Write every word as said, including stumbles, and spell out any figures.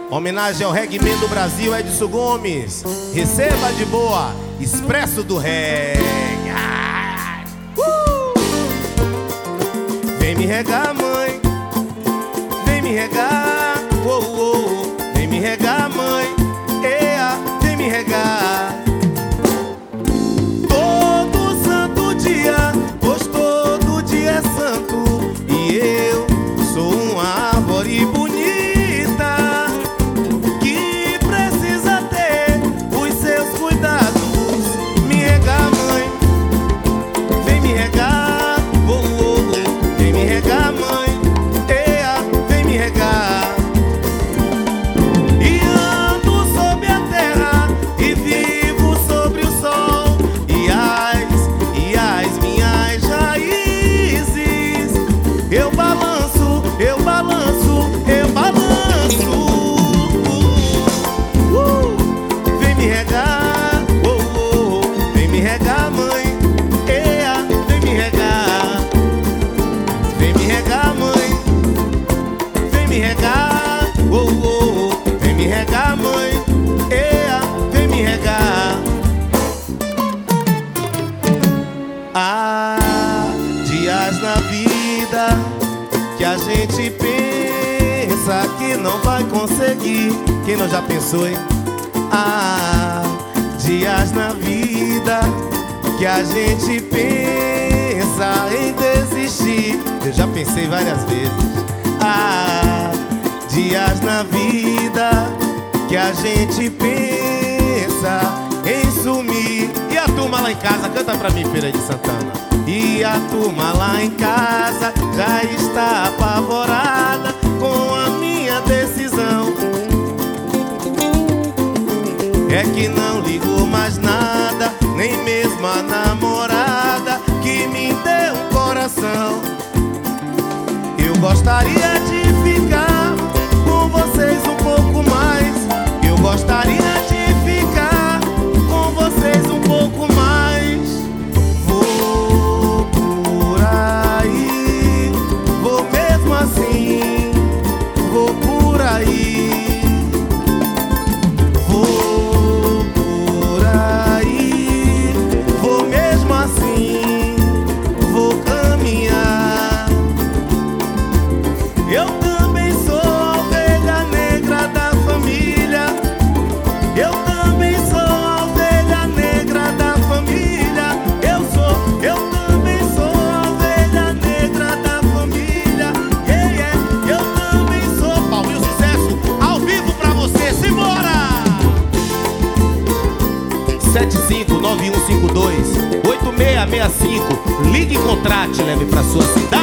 Homenagem ao reggae do Brasil, Edson Gomes. Receba de boa, Expresso do Reggae. Uh! Vem me regar, mãe. Vem me regar. Oh, oh, oh. Vem me regar, mãe. Ea, vem me regar. Todo santo dia, pois todo dia é santo. E eu sou uma árvore bonita que precisa ter os seus cuidados. Me regar, mãe. Vem me regar. Oh, oh, oh. Vem me regar, mãe. Ea, vem me regar. E ando sobre a terra e vivo sobre o sol. E as, e as minhas raízes eu balanço, eu balanço, eu balanço. uh, Vem me regar, oh, oh, oh. Vem me regar, mãe. Ea, vem me regar. Vem me regar, mãe. Vem me regar, oh, oh, oh. Vem me regar, mãe. Ea, vem me regar. Há dias na vida que a gente pensa que não vai conseguir. Quem não já pensou, hein? Há dias na vida que a gente pensa em desistir. Eu já pensei várias vezes. Há dias na vida que a gente pensa em sumir. E a turma lá em casa, canta pra mim, Feira de Santana. E a turma lá em casa já está apavorada com a minha decisão. É que não ligo mais nada, nem mesmo a namorada que me deu um coração. Eu gostaria de ficar com vocês um pouco mais. Eu gostaria de ficar com vocês um pouco mais. Vou por aí, vou mesmo assim, vou por aí. Vou por aí, vou mesmo assim, vou caminhar. Eu também sou a ovelha negra da família. Eu também sou a ovelha negra da família. Eu sou, eu também sou a ovelha negra da família. Yeah, yeah. Eu também sou. Paulinho Sucesso, ao vivo pra você, simbora! sete cinco nove um cinco dois oito seis seis cinco. Ligue e contrate, leve pra sua cidade.